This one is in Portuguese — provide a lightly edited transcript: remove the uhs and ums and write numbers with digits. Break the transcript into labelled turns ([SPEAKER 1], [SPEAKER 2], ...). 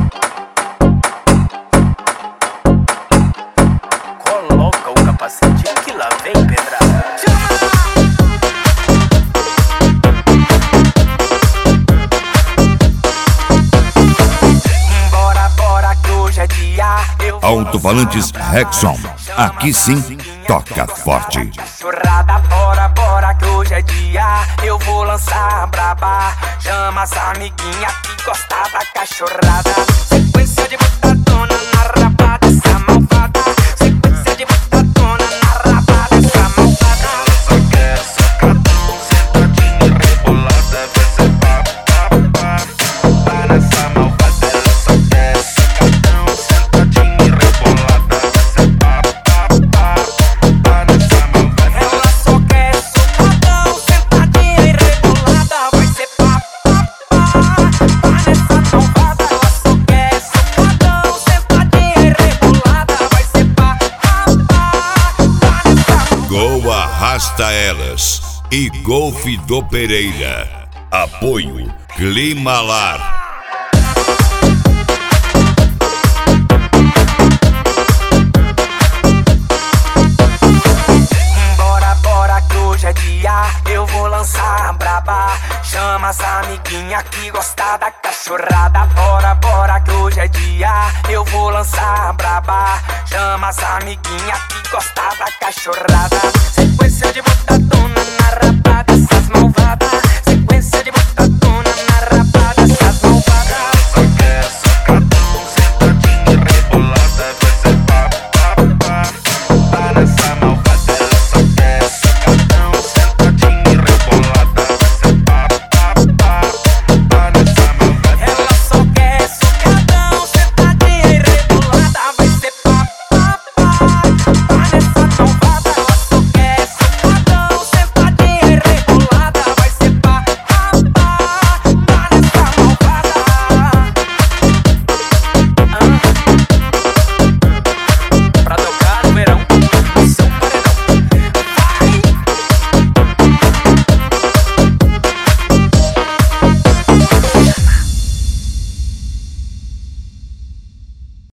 [SPEAKER 1] Coloca o capacete que lá vem pedrada. Bora, bora que hoje é dia.
[SPEAKER 2] Alto-falantes Rexon. Aqui sim, toca forte.
[SPEAKER 1] Churrada, bora, bora que hoje é dia. Eu vou lançar a braba. Chama as amiguinhas que gosta da cachorrada. Sequência de botadona na raba dessa malvada. Sequência de botadona na raba dessa malvada.
[SPEAKER 3] Ela só quer sacadão, sentadinha rebolada. Vai ser pá, pá, pá, pá nessa malvada. Ela só quer sacadão, sentadinha rebolada. Vai ser pá, pá, pá, pá nessa malvada.
[SPEAKER 1] Ela só quer socadão, sentadinha e rebolada. Vai ser pá, pá, pá nessa malvada. Ela só quer socadão, sentadinha e rebolada. Vai ser pá, pá, pá nessa malvada.
[SPEAKER 2] Gol Arrasta Elas e Golf do Pereira. Apoio Climalar.
[SPEAKER 1] Bora, bora que hoje é dia. Eu vou lançar a braba. Chama as amiguinhas que gosta da cachorrada. Bora, bora que hoje é dia. Eu vou lançar a braba. Chama as amiguinhas que gosta da cachorrada. Sequência de botadona na